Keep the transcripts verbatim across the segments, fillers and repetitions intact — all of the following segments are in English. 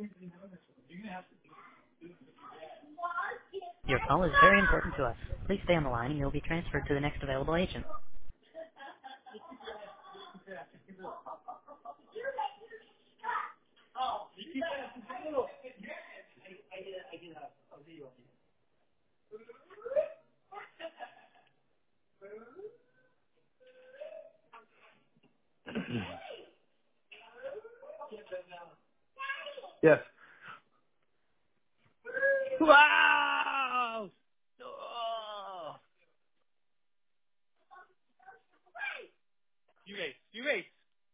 Your call is very important to us. Please stay on the line and you'll be transferred to the next available agent. Yes. Wow! Oh. You race. You race.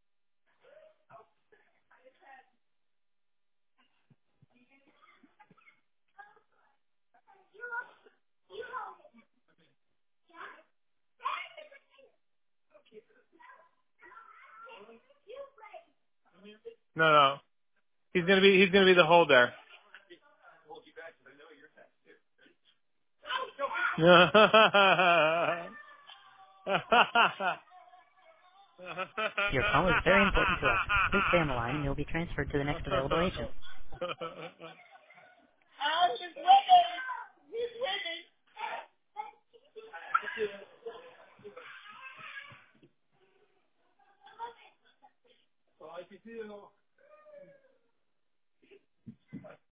No, no. He's gonna be. He's gonna be the holder. Your call is very important to us. Please stay on the line and you'll be transferred to the next available agent.